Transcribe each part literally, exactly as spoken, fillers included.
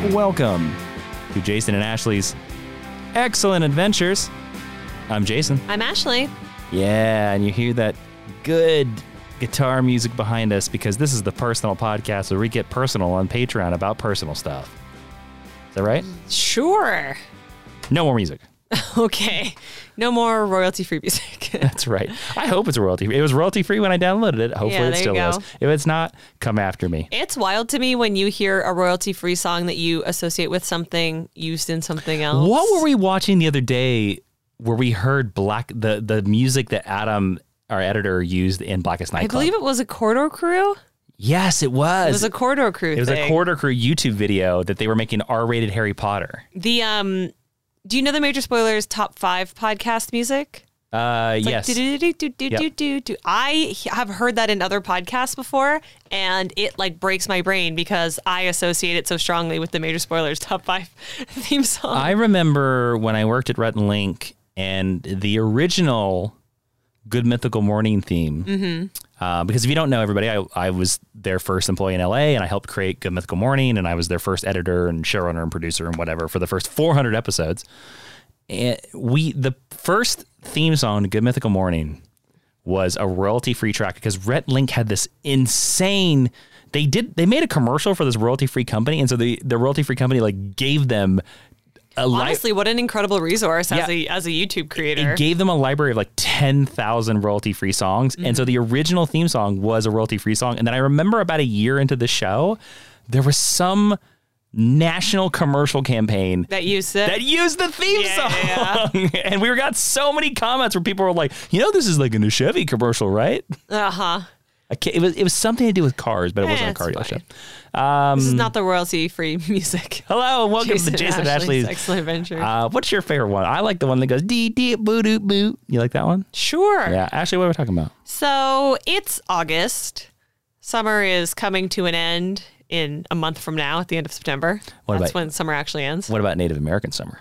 Welcome to Jason and Ashley's Excellent Adventures. I'm Jason. I'm Ashley. Yeah, and you hear that good guitar music behind us because this is the personal podcast where we get personal on Patreon about personal stuff. Is that right? Sure. No more music. Okay. No more royalty-free music. That's right. I hope it's royalty-free. It was royalty-free when I downloaded it. Hopefully Yeah, it there still you go. is. If it's not, come after me. It's wild to me when you hear a royalty-free song that you associate with something used in something else. What were we watching the other day where we heard black the, the music that Adam, our editor, used in Blackest I Nightclub? believe it was a Corridor Crew. Yes, it was. It was a Corridor Crew It was thing. a Corridor Crew YouTube video that they were making R-rated Harry Potter. The, um... Do you know the Major Spoilers top five podcast music? Uh, It's like yes. do-do-do-do-do-do-do. I have heard that in other podcasts before, and it like breaks my brain because I associate it so strongly with the Major Spoilers top five theme song. I remember when I worked at Rhett and Link, and the original Good Mythical Morning theme. Mm-hmm. Uh, because if you don't know, everybody, I, I was their first employee in L A, and I helped create Good Mythical Morning, and I was their first editor and showrunner and producer and whatever for the first four hundred episodes. And we the first theme song to Good Mythical Morning was a royalty-free track because Rhett and Link had this insane. They did they made a commercial for this royalty-free company, and so the the royalty-free company like gave them. A li- Honestly, what an incredible resource as Yeah. a as a YouTube creator. It gave them a library of like ten thousand royalty-free songs. Mm-hmm. And so the original theme song was a royalty-free song. And then I remember about a year into the show, there was some national commercial campaign that used it. that used the theme Yeah, song. yeah, And we got so many comments where people were like, you know, this is like in a Chevy commercial, right? Uh huh. I can't, it was it was something to do with cars, but it Eh, wasn't a it's car fine. dealership. Um, This is not the royalty-free music. hello and welcome Jason to Jason and Ashley's. Ashley's Excellent Adventure. Uh, what's your favorite one? I like the one that goes dee dee boo doo boo. You like that one? Sure. Yeah, Ashley, what are we talking about? So it's August. Summer is coming to an end in a month from now, at the end of September. What That's about- when summer actually ends. What about Native American summer?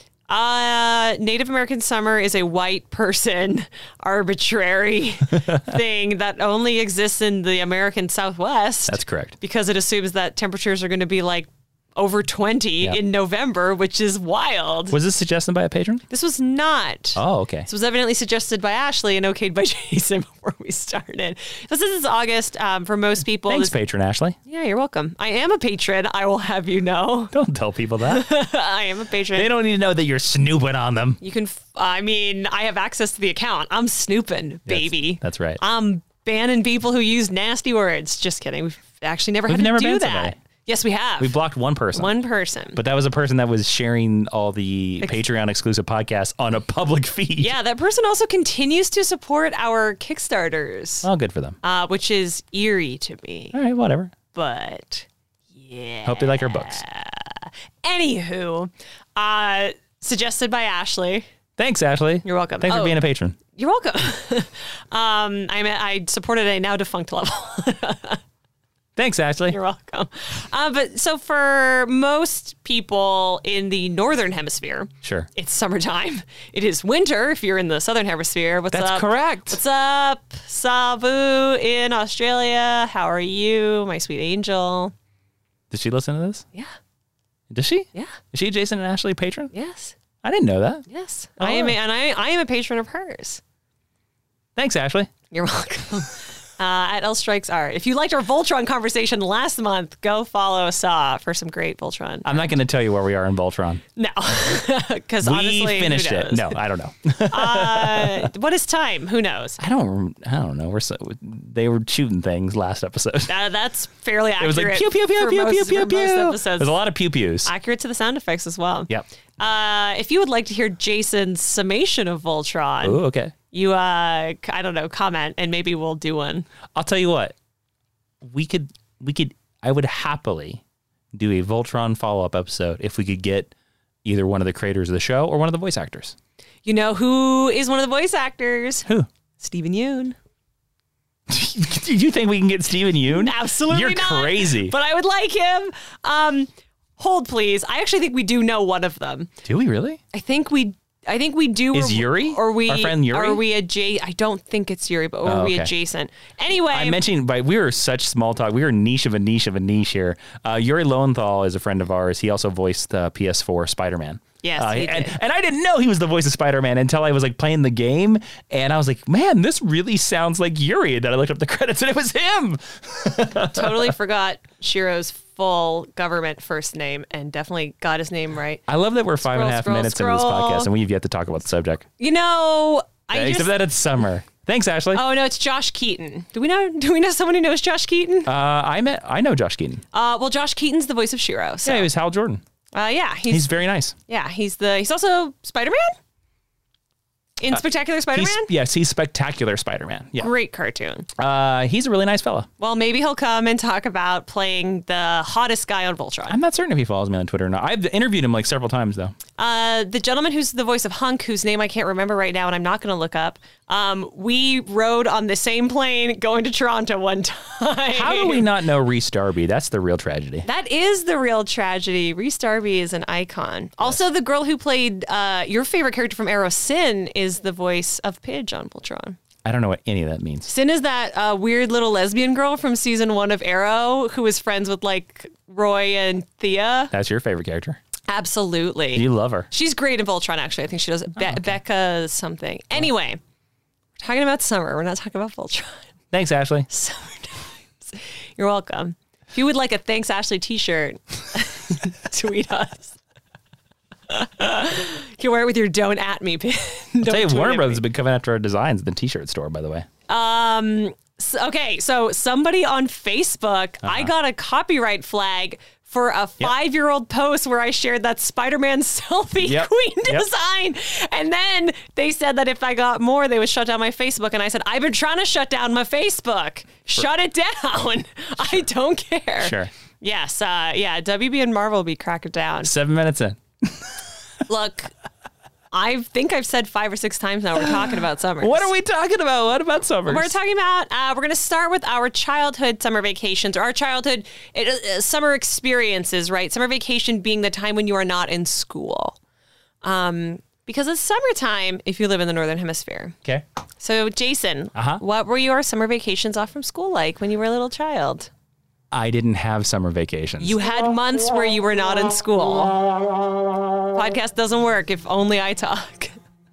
Uh, Native American summer is a white person arbitrary thing that only exists in the American Southwest. That's correct. because it assumes that temperatures are going to be like over twenty Yeah. in November, which is wild. Was this suggested by a patron? This was not. Oh, okay. This was evidently suggested by Ashley and okayed by Jason before we started. So this is August. Um, for most people, Thanks, this- patron Ashley. yeah, you're welcome. I am a patron. I will have you know. Don't tell people that. I am a patron. They don't need to know that you're snooping on them. You can. F- I mean, I have access to the account. I'm snooping, baby. That's right. I'm banning people who use nasty words. Just kidding. We've actually never We've had never to do banned that. somebody. Yes, we have. We blocked one person. one person. But that was a person that was sharing all the Patreon exclusive podcasts on a public feed. Yeah, that person also continues to support our Kickstarters, Oh, good for them. uh, which is eerie to me. All right, whatever. But yeah. Hope they like our books. Anywho, uh, suggested by Ashley. Thanks, Ashley. You're welcome. Thanks for Oh. being a patron. You're welcome. um, I'm a, I supported a now defunct level. Thanks, Ashley. You're welcome. Uh, but so for most people in the northern hemisphere, Sure. it's summertime. It is winter if you're in the southern hemisphere. What's That's up? correct. What's up? Sabu in Australia. How are you, my sweet angel? Did she listen to this? Yeah. Does she? Yeah. Is she a Jason and Ashley patron? Yes. I didn't know that. Yes. Oh. I am, a, and I, I am a patron of hers. Thanks, Ashley. You're welcome. Uh, at L Strikes Art. If you liked our Voltron conversation last month, go follow Saw for some great Voltron. I'm not going to tell you where we are in Voltron. No, because We honestly, who finished it. knows? No, I don't know. uh, what is time? Who knows? I don't. I don't know. We're so they were shooting things last episode. Uh, that's fairly It accurate. was like pew pew pew for pew most, pew pew for pew. most episodes. There's a lot of pew pews. Accurate to the sound effects as well. Yep. Uh, if you would like to hear Jason's summation of Voltron, Oh, okay. you uh, c- I don't know, comment and maybe we'll do one. I'll tell you what. We could. We could. I would happily do a Voltron follow up episode if we could get either one of the creators of the show or one of the voice actors. You know who is one of the voice actors? Who? Stephen Yoon. Do you think we can get Stephen Yoon? Absolutely You're not. crazy. But I would like him. Um, hold, please. I actually think we do know one of them. Do we really? I think we I think we do. Is or, Yuri? Or we, Our friend Yuri? Are we adjacent? I don't think it's Yuri, but are Oh, we okay. adjacent? Anyway. I mentioned, but we were such small talk. We were niche of a niche of a niche here. Uh, Yuri Lowenthal is a friend of ours. He also voiced uh, P S four Spider-Man. Yes, uh, he and, did. and I didn't know he was the voice of Spider-Man until I was like playing the game, and I was like, "Man, this really sounds like Yuri." And then I looked up the credits, and it was him. Totally forgot Shiro's full government first name and definitely got his name right. I love that we're five and a Scroll, half scroll, minutes into this scroll. podcast, and we've yet to talk about the subject. You know, I Except just. that it's summer. Thanks, Ashley. Oh no, it's Josh Keaton. Do we know? Do we know someone who knows Josh Keaton? Uh, I met. I know Josh Keaton. Uh, well, Josh Keaton's the voice of Shiro. So, Yeah, he was Hal Jordan. uh, yeah, he's, He's very nice. yeah, he's the he's also Spider-Man in Spectacular Spider-Man. He's, yes, he's Spectacular Spider-Man. Yeah. Great cartoon. Uh, he's a really nice fella. Well, maybe he'll come and talk about playing the hottest guy on Voltron. I'm not certain if he follows me on Twitter or not. I've interviewed him like several times though. Uh, the gentleman who's the voice of Hunk, whose name I can't remember right now, and I'm not going to look up. Um, we rode on the same plane going to Toronto one time. How do we not know Reese Darby? That's the real tragedy. That is the real tragedy. Reese Darby is an icon. Also, the girl who played uh, your favorite character from Arrow, Sin, is the voice of Pidge on Voltron. I don't know what any of that means. Sin is that uh, weird little lesbian girl from season one of Arrow who is friends with like Roy and Thea. That's your favorite character. Absolutely. You love her. She's great in Voltron, actually. I think she does Be- okay. Becca something. Anyway, we're talking about summer. We're not talking about Voltron. Thanks, Ashley. Summertime. You're welcome. If you would like a Thanks Ashley t-shirt, tweet us. You can wear it with your Don't At Me pin. I'll tell you, Warner Brothers have been coming after our designs at the t-shirt store, by the way. Um. So, okay, so somebody on Facebook, uh-huh. I got a copyright flag for a five-year-old post where I shared that Spider-Man selfie yep. queen yep. design. And then they said that if I got more, they would shut down my Facebook. And I said, I've been trying to shut down my Facebook. Shut it down. I don't care. Sure. Yes. Uh, yeah, W B and Marvel will be cracking down. Seven minutes in. Look, I think I've said five or six times now we're talking about summer. What are we talking about? What about summers? We're talking about, uh, we're going to start with our childhood summer vacations, or our childhood it, uh, summer experiences, right? Summer vacation being the time when you are not in school. Um, because it's summertime if you live in the Northern Hemisphere. Okay. So, Jason, uh-huh. what were your summer vacations off from school like when you were a little child? I didn't have summer vacations. You had months where you were not in school. Podcast doesn't work if only I talk.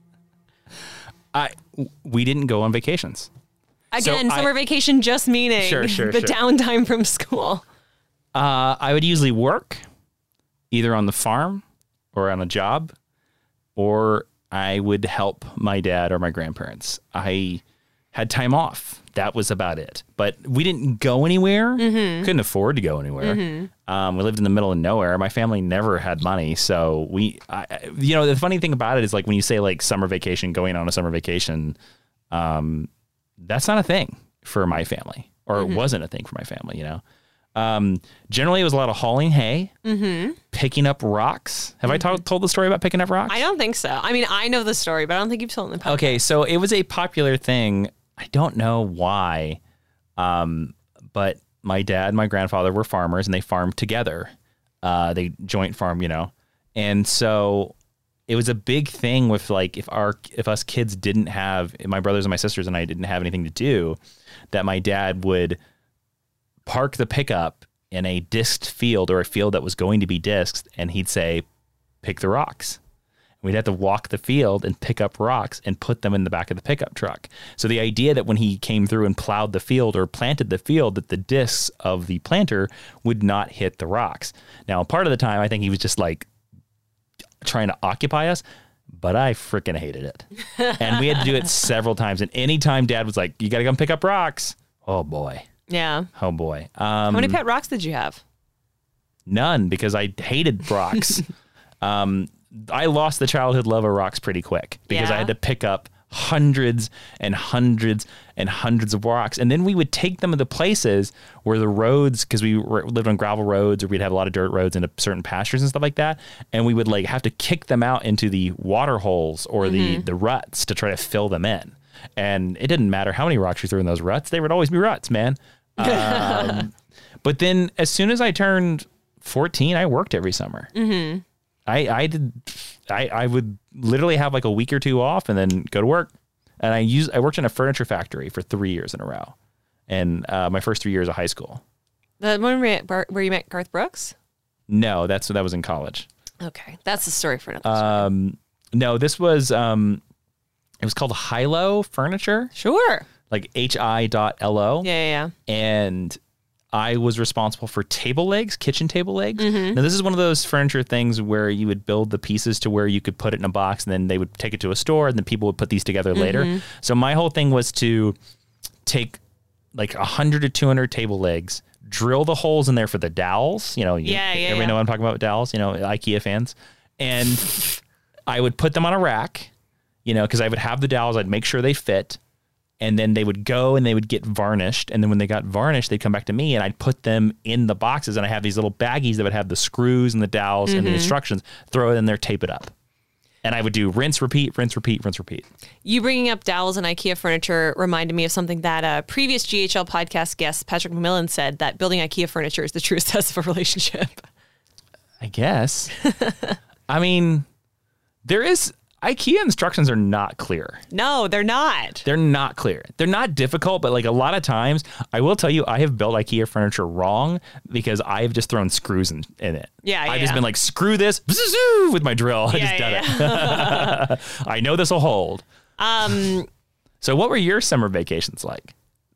I we didn't go on vacations. Again, so summer I, vacation just meaning sure, sure, the sure. downtime from school. Uh, I would usually work either on the farm or on a job, or I would help my dad or my grandparents. I had time off. That was about it. But we didn't go anywhere. Mm-hmm. Couldn't afford to go anywhere. Mm-hmm. Um, we lived in the middle of nowhere. My family never had money. So we, I, you know, the funny thing about it is like when you say like summer vacation, going on a summer vacation, um, that's not a thing for my family, or mm-hmm. it wasn't a thing for my family, you know? Um, generally it was a lot of hauling hay, mm-hmm. picking up rocks. Have mm-hmm. I t- told the story about picking up rocks? I don't think so. I mean, I know the story, but I don't think you've told it in the podcast. Okay. So it was a popular thing. I don't know why, um, but my dad and my grandfather were farmers and they farmed together. Uh, they joint farm, you know, and so it was a big thing with like if our if us kids didn't have my brothers and my sisters and I didn't have anything to do, that my dad would park the pickup in a disked field or a field that was going to be disked, and he'd say, "Pick the rocks." We'd have to walk the field and pick up rocks and put them in the back of the pickup truck. So the idea that when he came through and plowed the field or planted the field, that the discs of the planter would not hit the rocks. Now, part of the time, I think he was just like trying to occupy us, but I freaking hated it. And we had to do it several times. And anytime Dad was like, "You got to come pick up rocks." Oh, boy. Yeah. Oh, boy. Um, How many pet rocks did you have? None, because I hated rocks. um I lost the childhood love of rocks pretty quick because yeah. I had to pick up hundreds and hundreds and hundreds of rocks. And then we would take them to the places where the roads, because we were, lived on gravel roads or we'd have a lot of dirt roads into certain pastures and stuff like that. And we would like have to kick them out into the water holes or mm-hmm. the, the ruts to try to fill them in. And it didn't matter how many rocks you threw in those ruts. They would always be ruts, man. Um, but then as soon as I turned fourteen, I worked every summer. Mm-hmm. I, I did. I, I would literally have like a week or two off and then go to work. And I used. I worked in a furniture factory for three years in a row, and uh, my first three years of high school. The one where, Bar- where you met Garth Brooks? No, that's that was in college. Okay, that's the story for another. Um, no, this was. Um, it was called Hilo Furniture. Sure. Like H I dot L O. Yeah, yeah, yeah. And I was responsible for table legs, kitchen table legs. Mm-hmm. Now, this is one of those furniture things where you would build the pieces to where you could put it in a box, and then they would take it to a store, and then people would put these together Mm-hmm. later. So my whole thing was to take like one hundred to two hundred table legs, drill the holes in there for the dowels. You know, you, Yeah, yeah, everybody yeah. know what I'm talking about with dowels, you know, IKEA fans. And I would put them on a rack, you know, because I would have the dowels, I'd make sure they fit. And then they would go and they would get varnished. And then when they got varnished, they'd come back to me and I'd put them in the boxes. And I have these little baggies that would have the screws and the dowels Mm-hmm. and the instructions. Throw it in there, tape it up. And I would do rinse, repeat, rinse, repeat, rinse, repeat. You bringing up dowels and IKEA furniture reminded me of something that a previous G H L podcast guest, Patrick McMillan, said, that building IKEA furniture is the truest test of a relationship. I guess. I mean, there is... IKEA instructions are not clear. No, they're not. They're not clear. They're not difficult, but like a lot of times, I will tell you, I have built IKEA furniture wrong because I have just thrown screws in, in it. Yeah, I've yeah, just yeah. been like, screw this with my drill. I Yeah, just done yeah, it. I know this will hold. Um, So what were your summer vacations like?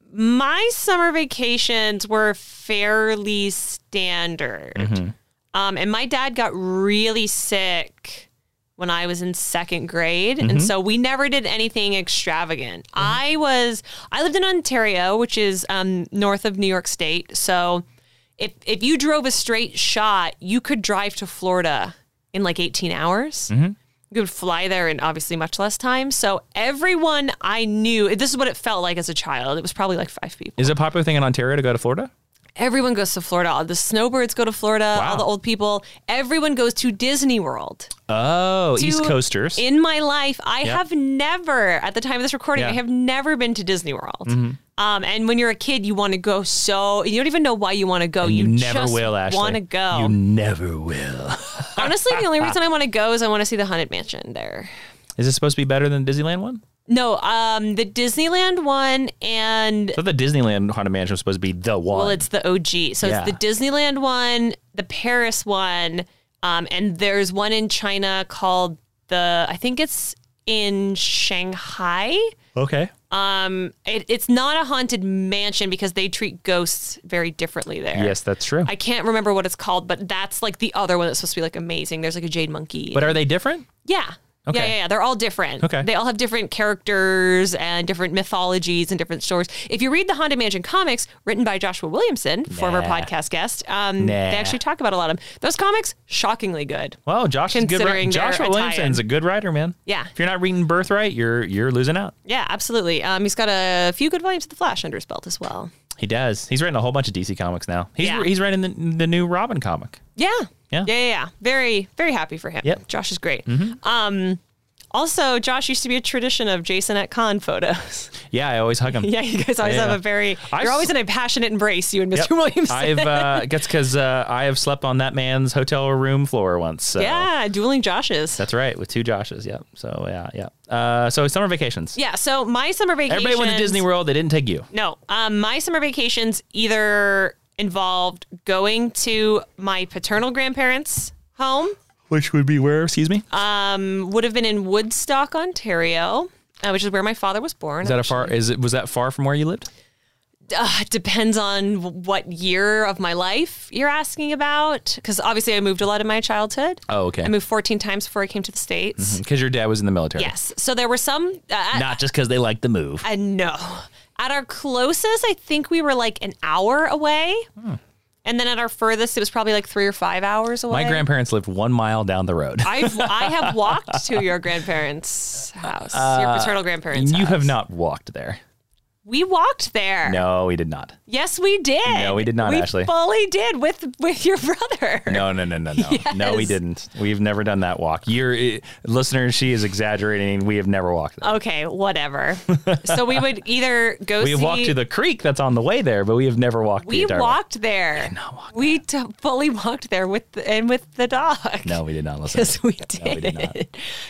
my summer vacations were fairly standard. Mm-hmm. Um, and my dad got really sick when I was in second grade. Mm-hmm. And so we never did anything extravagant. I was, I lived in Ontario, which is um, north of New York State. So if, if you drove a straight shot, you could drive to Florida in like eighteen hours. Mm-hmm. You could fly there in obviously much less time. So everyone I knew, this is what it felt like as a child. It was probably like five people. Is it a popular thing in Ontario to go to Florida? Everyone goes to Florida. All the snowbirds go to Florida. Wow. All the old people. Everyone goes to Disney World. Oh, To- East Coasters. In my life, I Yep. have never, at the time of this recording, Yeah. I have never been to Disney World. Um, and when you're a kid, you want to go so, you don't even know why you want to go. And you, never just will, Ashley. want to go. You never will. Honestly, the only reason I want to go is I want to see the Haunted Mansion there. Is it supposed to be better than the Disneyland one? No, um, the Disneyland one and I thought the Disneyland Haunted Mansion was supposed to be the one. well, it's the O G. So Yeah. it's the Disneyland one, the Paris one, um, and there's one in China called the, I think it's in Shanghai. okay. Um, it, it's not a haunted mansion because they treat ghosts very differently there. Yes, that's true. I can't remember what it's called, but that's like the other one that's supposed to be like amazing. There's like a jade monkey. But are they different? yeah. Okay. Yeah, yeah, yeah. They're all different. Okay. They all have different characters and different mythologies and different stories. If you read the Haunted Mansion comics, written by Joshua Williamson, former Nah. podcast guest, um, Nah. they actually talk about a lot of them. Those comics, shockingly good. Well, Josh is a good. Ri- Considering they're Joshua a Williamson's tie-in. a good writer, man. Yeah. If you're not reading Birthright, you're you're losing out. Yeah, absolutely. Um, he's got a few good volumes of The Flash under his belt as well. He does. He's written a whole bunch of D C comics now. He's Yeah. he's writing the, the new Robin comic. Yeah. Yeah. Yeah, yeah, yeah. Very, very happy for him. Yep. Mm-hmm. Josh is great. Um, also, Josh used to be a tradition of Jason at con photos. Yeah, I always hug him. Yeah, you guys always Yeah. have a very, I you're s- always in a passionate embrace, you and Mister Yep. Williamson. I've uh, guess because uh, I have slept on that man's hotel room floor once. So. Yeah, dueling Joshes. That's right, with two Joshes. Yep. So yeah, yeah. Uh, so summer vacations. Yeah, so my summer vacations. Everybody went to Disney World. They didn't take you. No, um, my summer vacations either involved going to my paternal grandparents' home, Which would be where? Excuse me. um, would have been in Woodstock, Ontario, uh, which is where my father was born. Is that a far? Is it? Was that far from where you lived? Uh, it depends on w- what year of my life you're asking about, because obviously I moved a lot in my childhood. Oh, okay. I moved fourteen times before I came to the States. Because your dad was in the military. Yes, so there were some. Uh, Not just because they like the move. I know. At our closest, I think we were like an hour away. Hmm. And then at our furthest, it was probably like three or five hours away. My grandparents lived one mile down the road. I've, I have walked to your grandparents' house, your paternal grandparents' you house. have not walked there. We walked there. No, we did not. Yes, we did. No, we did not, we Ashley. We fully did with with your brother. No, no, no, no, no. Yes. No, we didn't. We've never done that walk. You're, uh, listeners, she is exaggerating. We have never walked that. Okay, whatever. So we would either go we see... have walked to the creek that's on the way there, but we have never walked We the entire walked there. We, not walk we t- fully walked there with the, and with the dog. No, we did not listen. Yes, we did. No, we did not.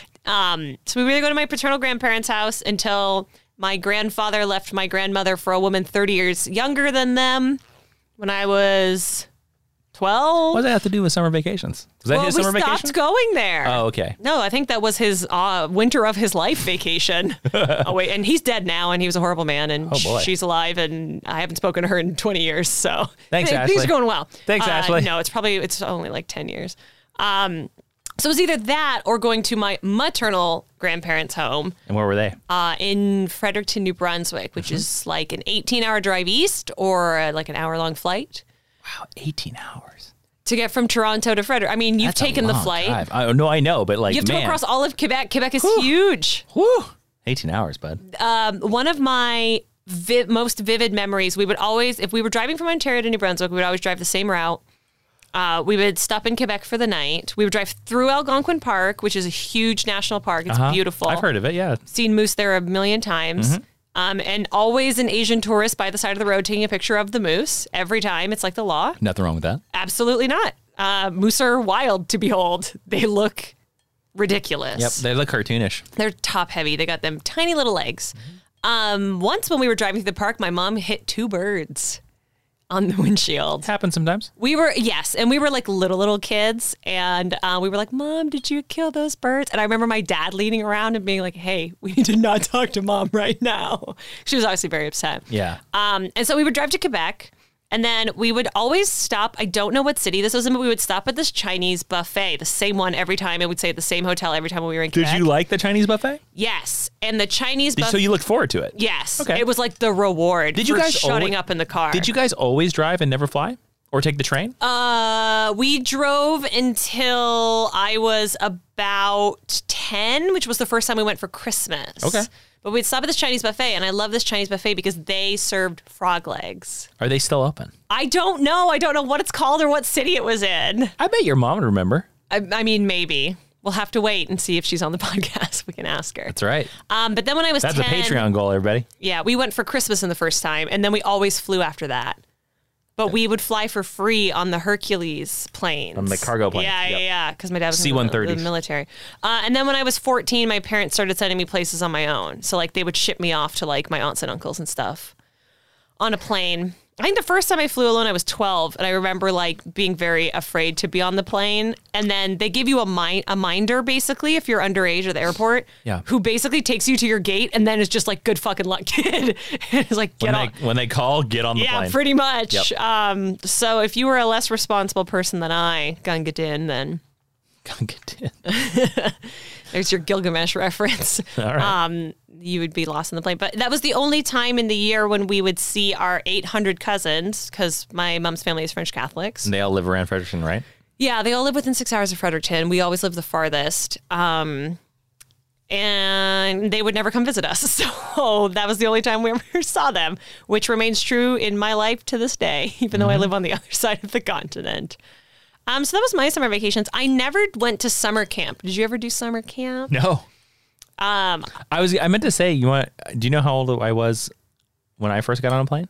Um, so we would go to my paternal grandparents' house until my grandfather left my grandmother for a woman thirty years younger than them when I was twelve. What does that have to do with summer vacations? Was that well, his we summer stopped vacation? going there. Oh, okay. No, I think that was his uh, winter of his life vacation. Oh, wait. And he's dead now, and he was a horrible man, and Oh, boy. she's alive, and I haven't spoken to her in twenty years. So Thanks, th- Ashley. Things are going well. Thanks, Uh, Ashley. No, it's probably, it's only like ten years. Um, so it was either that or going to my maternal grandparents' home And where were they? uh, in Fredericton, New Brunswick, which Mm-hmm. is like an eighteen-hour drive east or uh, like an hour-long flight Wow, eighteen hours. to get from Toronto to Frederick. I mean, you've That's a taken the long flight. drive. I, no, I know, but like, You have to man. go across all of Quebec. Quebec is huge. Whew. eighteen hours, bud. Um, one of my vi- most vivid memories, we would always, if we were driving from Ontario to New Brunswick, we would always drive the same route. Uh, we would stop in Quebec for the night. We would drive through Algonquin Park, which is a huge national park. It's Uh-huh. beautiful. I've heard of it, yeah. Seen moose there a million times. Mm-hmm. Um, and always an Asian tourist by the side of the road taking a picture of the moose every time. It's like the law. Nothing wrong with that. Absolutely not. Uh, moose are wild to behold. They look ridiculous. Yep, they look cartoonish. They're top heavy. They got them tiny little legs. Um, once when we were driving through the park, my mom hit two birds on the windshield. Happens sometimes. We were, yes, and we were like little, little kids. And uh, we were like, Mom, did you kill those birds? And I remember my dad leaning around and being like, hey, we need to not talk to Mom right now. She was obviously very upset. Yeah. Um, and so we would drive to Quebec. And then we would always stop. I don't know what city this was in, but we would stop at this Chinese buffet, the same one every time. And we'd stay at the same hotel every time we were in Did Quebec. you like the Chinese buffet? Yes. And the Chinese Did- buffet. So you looked forward to it? Yes. Okay. It was like the reward Did you for guys shutting alwa- up in the car. Did you guys always drive and never fly? Or take the train? Uh, we drove until I was about ten, which was the first time we went for Christmas. Okay. But we'd stop at this Chinese buffet, and I love this Chinese buffet because they served frog legs. Are they still open? I don't know. I don't know what it's called or what city it was in. I bet your mom would remember. I, I mean, maybe. We'll have to wait and see if she's on the podcast. We can ask her. That's right. Um, but then when I was That's ten, a Patreon goal, everybody. yeah, we went for Christmas in the first time, and then we always flew after that. But we would fly for free on the Hercules planes. On the cargo planes, Yeah, yep. yeah, yeah. Because my dad was C in one the, thirties. the military. Uh, and then when I was fourteen, my parents started sending me places on my own. So like they would ship me off to like my aunts and uncles and stuff on a plane. I think the first time I flew alone, I was twelve, and I remember like being very afraid to be on the plane. And then they give you a mind a minder basically if you're underage at the airport, Yeah. who basically takes you to your gate, and then it's just like good fucking luck, kid. It's like get When on. they, when they call, get on the Yeah, plane. pretty much. Yep. Um, so if you were a less responsible person than I, Gungadin, then Get in. there's your Gilgamesh reference. All right. Um, you would be lost in the plane. But that was the only time in the year when we would see our eight hundred cousins, because my mom's family is French Catholics. And they all live around Fredericton, right? Yeah, they all live within six hours of Fredericton. We always live the farthest. Um, and they would never come visit us. So that was the only time we ever saw them, which remains true in my life to this day, even though I live on the other side of the continent. Um, so that was my summer vacations. I never went to summer camp. Did you ever do summer camp? No. Um, I was. I meant to say, you want? Do you know how old I was when I first got on a plane?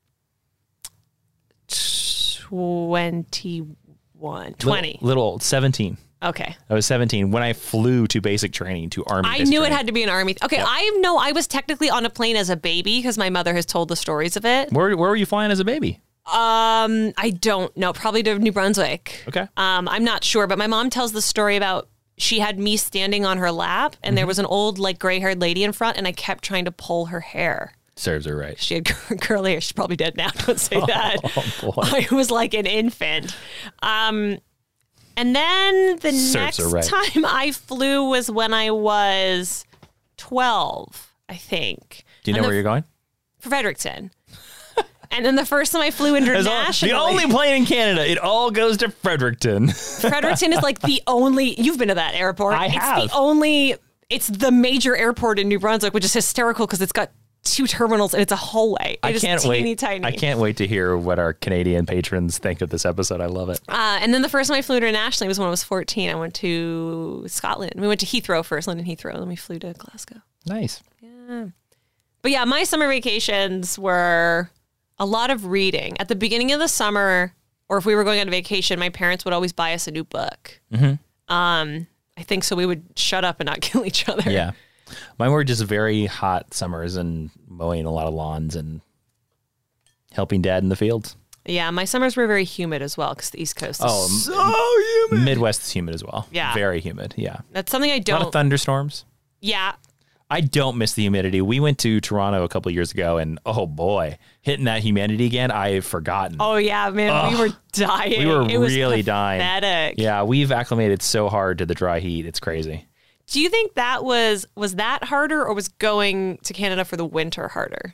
twenty-one, twenty. Little, little old, seventeen. Okay. I was seventeen when I flew to basic training to Army. I basic knew it training. had to be an army. Okay, Yep. I know I was technically on a plane as a baby because my mother has told the stories of it. Where Where were you flying as a baby? Um, I don't know. Probably to New Brunswick. Okay. Um, I'm not sure, but my mom tells the story about she had me standing on her lap, and Mm-hmm. there was an old, like, gray-haired lady in front, and I kept trying to pull her hair. Serves her right. She had curly hair. She's probably dead now. Don't say that. Oh, boy. I was like an infant. Um, and then the Serves her next right. time I flew was when I was twelve, I think. Do you know And the- where you're going? Fredericton. And then the first time I flew internationally. The only plane in Canada. It all goes to Fredericton. Fredericton is like the only, you've been to that airport. I it's have. the only, it's the major airport in New Brunswick, which is hysterical because it's got two terminals and it's a hallway. It I is can't teeny wait. tiny. I can't wait to hear what our Canadian patrons think of this episode. I love it. Uh, and then the first time I flew internationally was when I was fourteen. I went to Scotland. We went to Heathrow first, London Heathrow, then we flew to Glasgow. Nice. Yeah. But yeah, my summer vacations were a lot of reading. At the beginning of the summer, or if we were going on vacation, my parents would always buy us a new book. Mm-hmm. Um, I think so we would shut up and not kill each other. Yeah. Mine were just very hot summers and mowing a lot of lawns and helping dad in the fields. Yeah, my summers were very humid as well because the East Coast is Oh, so humid. Midwest is humid as well. Yeah. Very humid. Yeah. That's something I A lot don't. of thunderstorms. Yeah. I don't miss the humidity. We went to Toronto a couple of years ago, and oh boy, hitting that humidity again, I've forgotten. Oh yeah, man, Ugh. we were dying. We were it was really dying. pathetic. Yeah, we've acclimated so hard to the dry heat. It's crazy. Do you think that was was that harder, or was going to Canada for the winter harder?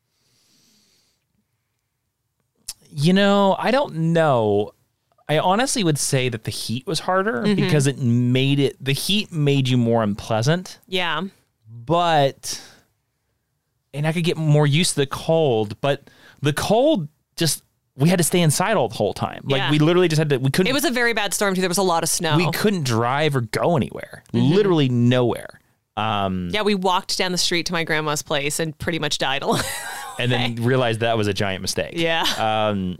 You know, I don't know. I honestly would say that the heat was harder Mm-hmm. because it made it, the heat made you more unpleasant, Yeah. but, and I could get more used to the cold, but the cold just, we had to stay inside all the whole time. Like Yeah. we literally just had to, we couldn't, It was a very bad storm too. There was a lot of snow. we couldn't drive or go anywhere. Mm-hmm. Literally nowhere. Um, yeah, we walked down the street to my grandma's place and pretty much died alone. and then realized that was a giant mistake. Yeah. Um,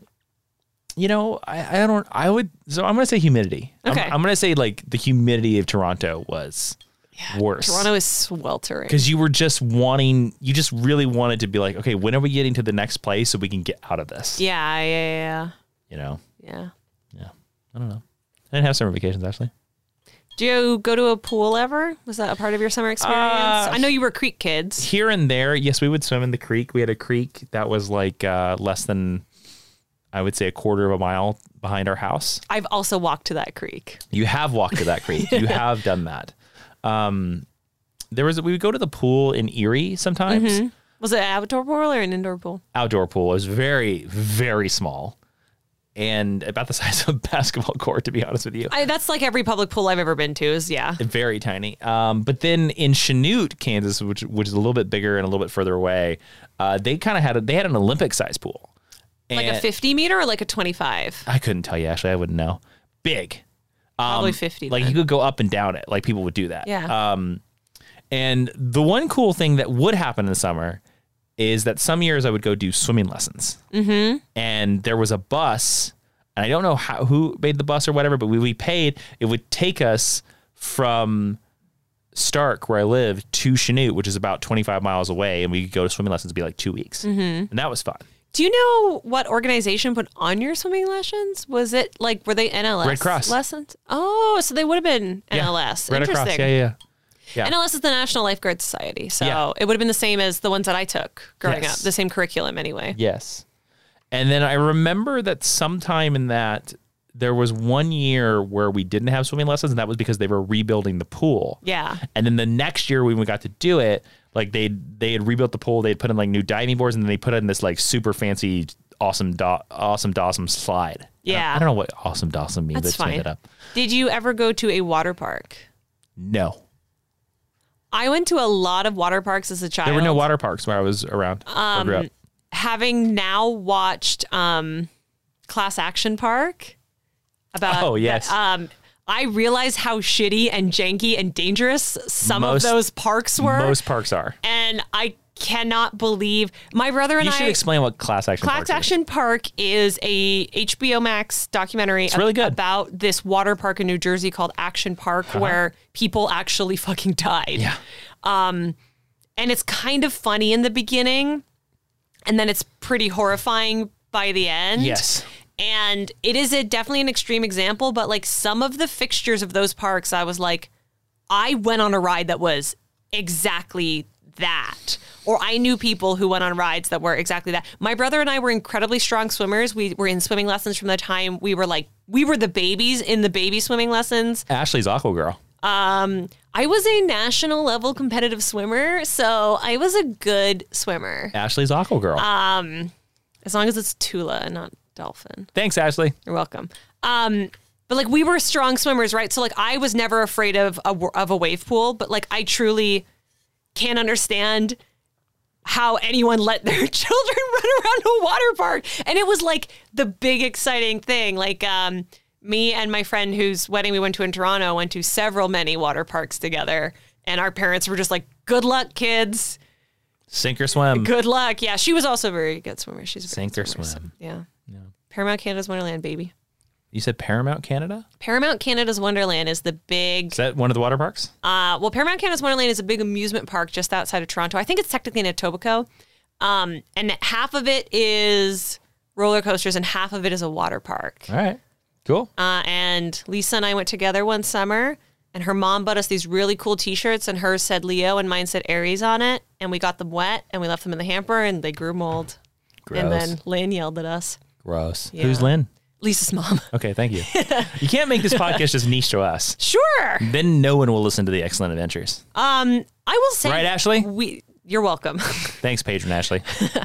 you know, I, I don't, I would, so I'm going to say humidity. Okay. I'm, I'm going to say like the humidity of Toronto was worse. Toronto is sweltering. Because you were just wanting, you just really wanted to be like, okay, when are we getting to the next place so we can get out of this? Yeah, yeah, yeah. You know? Yeah. Yeah. I don't know. I didn't have summer vacations, actually. Do you go to a pool ever? Was that a part of your summer experience? Uh, I know you were creek kids. Here and there, yes, we would swim in the creek. We had a creek that was like uh, less than, I would say, a quarter of a mile behind our house. I've also walked to that creek. You have walked to that creek. You have done that. Um, there was we would go to the pool in Erie sometimes. Mm-hmm. Was it an outdoor pool or an indoor pool? Outdoor pool. It was very, very small. And about the size of a basketball court, to be honest with you. I, that's like every public pool I've ever been to is, yeah. Very tiny. Um, but then in Chanute, Kansas, which which is a little bit bigger and a little bit further away, uh, they kind of had a, they had an Olympic size pool. Like a fifty meter or like a twenty-five? I couldn't tell you, actually. I wouldn't know. Big. Probably Um, fifty. Like then. you could go up and down it. Like people would do that. Yeah. Um, and the one cool thing that would happen in the summer is that some years I would go do swimming lessons. Mm-hmm. And there was a bus, and I don't know how who made the bus or whatever, but we, we paid. It would take us from Stark, where I live, to Chanute, which is about twenty-five miles away, and we could go to swimming lessons. It'd be like two weeks, mm-hmm. and that was fun. Do you know what organization put on your swimming lessons? Was it like, were they N L S Red Cross. lessons? Oh, so they would have been N L S. Red Interesting. Cross. Yeah, yeah, yeah. N L S is the National Lifeguard Society. So Yeah. it would have been the same as the ones that I took growing Yes. up, the same curriculum anyway. Yes. And then I remember that sometime in that, there was one year where we didn't have swimming lessons, and that was because they were rebuilding the pool. Yeah. And then the next year when we got to do it, like they they had rebuilt the pool, they'd put in like new diving boards, and then they put in this like super fancy, awesome, do- awesome, dawsome slide. Yeah. I don't know what awesome, dawsome means. That's I just made fine. it up. Did you ever go to a water park? No. I went to a lot of water parks as a child. There were no water parks where I was around. or grew up. Having now watched um, Class Action Park about Oh, yes. um, I realized how shitty and janky and dangerous some Most- of those parks were. Most parks are. And I cannot believe my brother and You I should explain what Class Action Class Parks is. Action Park is a H B O Max documentary really good. about this water park in New Jersey called Action Park where people actually fucking died. Yeah. And it's kind of funny in the beginning, and then it's pretty horrifying by the end. Yes. And it is a definitely an extreme example, but like some of the fixtures of those parks, I was like, I went on a ride that was exactly that. Or I knew people who went on rides that were exactly that. My brother and I were incredibly strong swimmers. We were in swimming lessons from the time we were like, we were the babies in the baby swimming lessons. Ashley's Aqua Girl. Um, I was a national level competitive swimmer, so I was a good swimmer. Ashley's Aqua Girl. Um, as long as it's Tula and not dolphin. Thanks, Ashley. You're welcome. Um, but like we were strong swimmers, right? So like I was never afraid of a, of a wave pool, but like I truly can't understand how anyone let their children run around a water park. And it was like the big exciting thing. Like um, me and my friend whose wedding we went to in Toronto went to several many water parks together. And our parents were just like, good luck, kids. Sink or swim. Good luck. Yeah, she was also a very good swimmer. She's a Sink or swimmer, swim. so, yeah. Yeah. Paramount Canada's Wonderland, baby. You said Paramount Canada? Paramount Canada's Wonderland is the big... Is that one of the water parks? Uh, well, Paramount Canada's Wonderland is a big amusement park just outside of Toronto. I think it's technically in Etobicoke. Um, and half of it is roller coasters and half of it is a water park. All right. Cool. Uh, and Lisa and I went together one summer, and her mom bought us these really cool T-shirts, and hers said Leo and mine said Aries on it. And we got them wet, and we left them in the hamper, and they grew mold. Gross. And then Lynn yelled at us. Gross. Yeah. Who's Lynn? Lisa's mom. Okay, thank you. You can't make this podcast just niche to us. Sure. Then no one will listen to the Excellent Adventures. Um, I will say... Right, Ashley? We, you're welcome. Thanks, patron Ashley.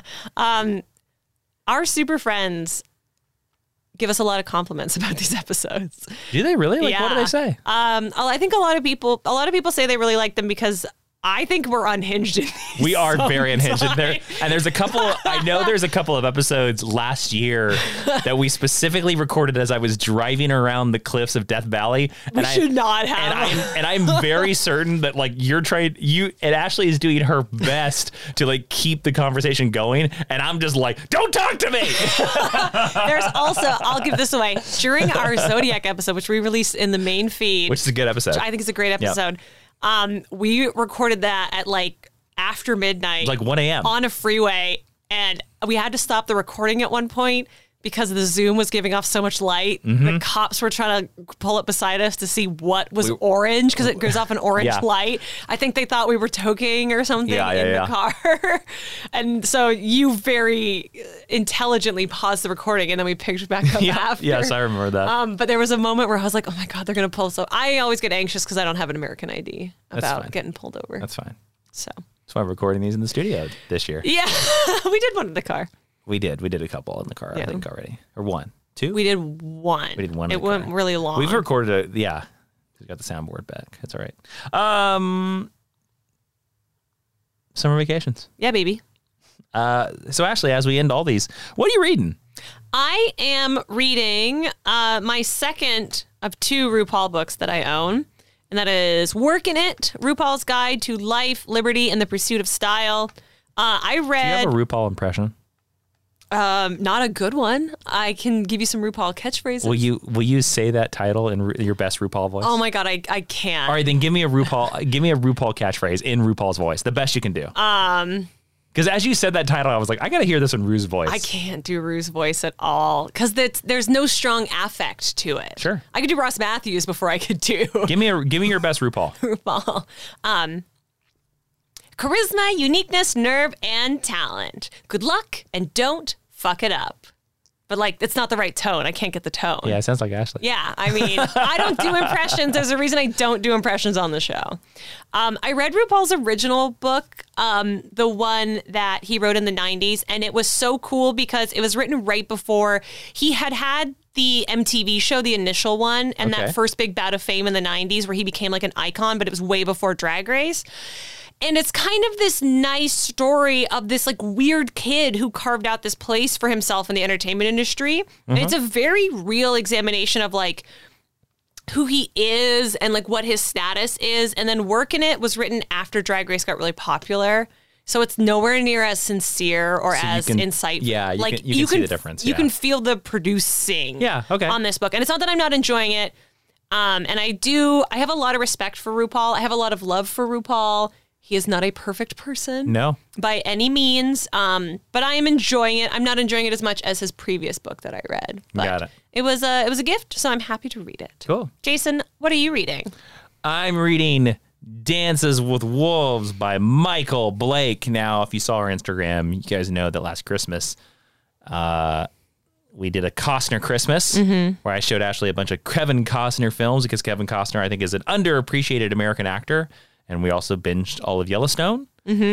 um, our super friends give us a lot of compliments about these episodes. Do they really? Like, yeah. what do they say? Um, I think a lot of people, a lot of people say they really like them because I think we're unhinged in these We are very unhinged. And, there, sometimes. and there's a couple, I know there's a couple of episodes last year that we specifically recorded as I was driving around the cliffs of Death Valley. And We I, should not have. And I'm, and I'm very certain that like you're trying, you, and Ashley is doing her best to like keep the conversation going. And I'm just like, don't talk to me. There's also, I'll give this away, during our Zodiac episode, which we released in the main feed, Which is a good episode. which I think is a great episode. Yep. Um, we recorded that at like after midnight, Like one a.m. on a freeway, and we had to stop the recording at one point because the Zoom was giving off so much light. Mm-hmm. The cops were trying to pull up beside us to see what was orange because it gives off an orange Yeah. light. I think they thought we were toking or something Yeah, yeah, in yeah. the car. And so you very intelligently paused the recording, and then we picked back up Yeah. after. Yes, I remember that. Um, but there was a moment where I was like, oh my God, they're going to pull us over. I always get anxious because I don't have an American I D That's about fine. getting pulled over. That's fine. So, That's why I'm recording these in the studio this year. yeah, we did one in the car. We did. We did a couple in the car, Yeah. I think, already. Or one. Two? We did one. We did one in It the went car. really long. We've recorded a, yeah. We got the soundboard back. That's all right. Um, summer vacations. Yeah, baby. Uh, so Ashley, as we end all these, what are you reading? I am reading uh, my second of two RuPaul books that I own, and that is Workin' It, RuPaul's Guide to Life, Liberty, and the Pursuit of Style. Uh, I Do you read have a RuPaul impression? um, not a good one. I can give you some RuPaul catchphrases. Will you will you say that title in Ru- your best RuPaul voice? Oh my God, I I can't. All right, then give me a RuPaul give me a RuPaul catchphrase in RuPaul's voice, the best you can do. Um, Because as you said that title, I was like, I got to hear this in Rue's voice. I can't do Rue's voice at all because there's no strong affect to it. Sure. I could do Ross Matthews before I could do Give me a give me your best RuPaul. RuPaul. Um, charisma, uniqueness, nerve, and talent. Good luck and don't fuck it up. But like, it's not the right tone. I can't get the tone. Yeah, it sounds like Ashley. Yeah, I mean, I don't do impressions. There's a reason I don't do impressions on the show. Um, I read RuPaul's original book, um, the one that he wrote in the nineties, and it was so cool because it was written right before he had had the M T V show, the initial one, and Okay. that first big bout of fame in the nineties where he became like an icon, but it was way before Drag Race. And it's kind of this nice story of this like weird kid who carved out this place for himself in the entertainment industry. And it's a very real examination of like who he is and like what his status is. And then Workin' It was written after Drag Race got really popular. So it's nowhere near as sincere or So you as can- insightful. yeah, you like can- you can see the difference, You yeah. can feel the producing Yeah, okay. on this book. And it's not that I'm not enjoying it. Um, and I do, I have a lot of respect for RuPaul. I have a lot of love for RuPaul. He is not a perfect person No. by any means, um, but I am enjoying it. I'm not enjoying it as much as his previous book that I read. But Got it. It was a it was a gift, so I'm happy to read it. Cool. Jason, what are you reading? I'm reading Dances with Wolves by Michael Blake. Now, if you saw our Instagram, you guys know that last Christmas, uh, we did a Costner Christmas where I showed Ashley a bunch of Kevin Costner films because Kevin Costner, I think, is an underappreciated American actor. And we also binged all of Yellowstone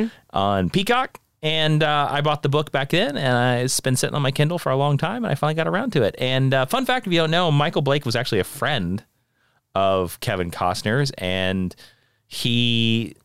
on Peacock. And uh, I bought the book back then, and it's been sitting on my Kindle for a long time, and I finally got around to it. And uh, fun fact, if you don't know, Michael Blake was actually a friend of Kevin Costner's, and he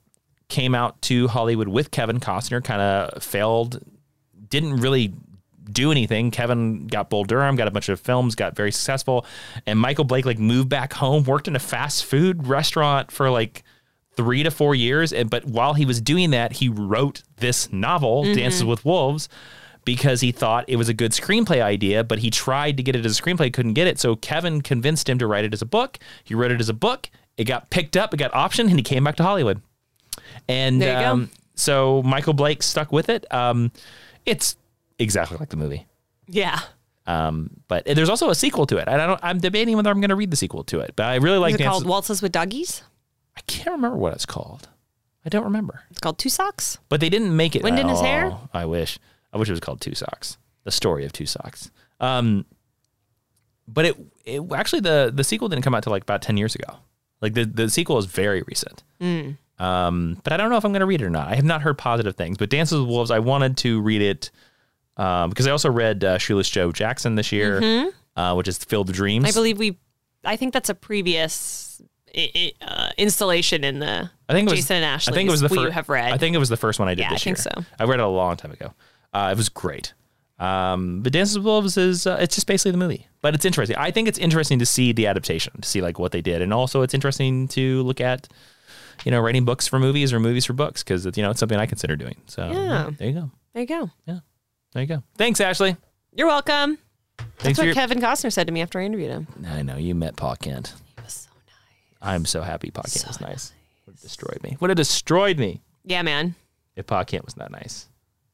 came out to Hollywood with Kevin Costner, kind of failed, didn't really do anything. Kevin got Bull Durham, got a bunch of films, got very successful. And Michael Blake like moved back home, worked in a fast food restaurant for like three to four years. And but while he was doing that, he wrote this novel, mm-hmm. Dances with Wolves, because he thought it was a good screenplay idea, but he tried to get it as a screenplay, couldn't get it. So Kevin convinced him to write it as a book. He wrote it as a book. It got picked up, it got optioned, and he came back to Hollywood. And there you um, go. So Michael Blake stuck with it. Um, it's exactly like the movie. Yeah. Um, but there's also a sequel to it. I don't. I'm debating whether I'm going to read the sequel to it. But I really like. Is it Dances- called Waltzes with Doggies? I can't remember what it's called. I don't remember. It's called Two Socks. But they didn't make it. Wind in oh, His Hair? I wish. I wish it was called Two Socks. The story of Two Socks. Um, but it, it actually the the sequel didn't come out till like about ten years ago. Like the the sequel is very recent. Mm. Um, but I don't know if I'm going to read it or not. I have not heard positive things. But Dances with Wolves, I wanted to read it um, because I also read uh, Shoeless Joe Jackson this year, mm-hmm. uh, which is Field of Dreams. I believe we. I think that's a previous uh, installation in the I think it was, Jason and Ashley. I think it was the we first. have read. I think it was the first one I did Yeah, this I think year. so. I read it a long time ago. Uh, it was great. Um, but Dances with Wolves is uh, it's just basically the movie, but it's interesting. I think it's interesting to see the adaptation, to see like what they did, and also it's interesting to look at, you know, writing books for movies or movies for books, because you know it's something I consider doing. So Yeah. there you go. There you go. Yeah, there you go. Thanks, Ashley. You're welcome. Thanks That's for what your- Kevin Costner said to me after I interviewed him. I know you met Pa Kent. He was so nice. I'm so happy Pa Kent So was nice. Would have destroyed me. Would have destroyed me Yeah, man. if Pa Kent was not nice.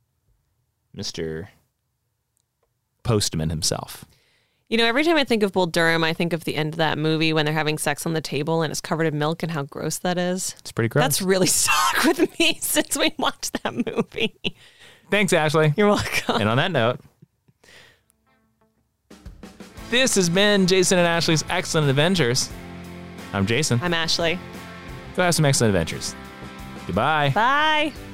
Mister Postman himself. You know, every time I think of Bull Durham, I think of the end of that movie when they're having sex on the table and it's covered in milk and how gross that is. It's pretty gross. That's really stuck with me since we watched that movie. Thanks, Ashley. You're welcome. And on that note, this has been Jason and Ashley's Excellent Adventures. I'm Jason. I'm Ashley. Go have some excellent adventures. Goodbye. Bye.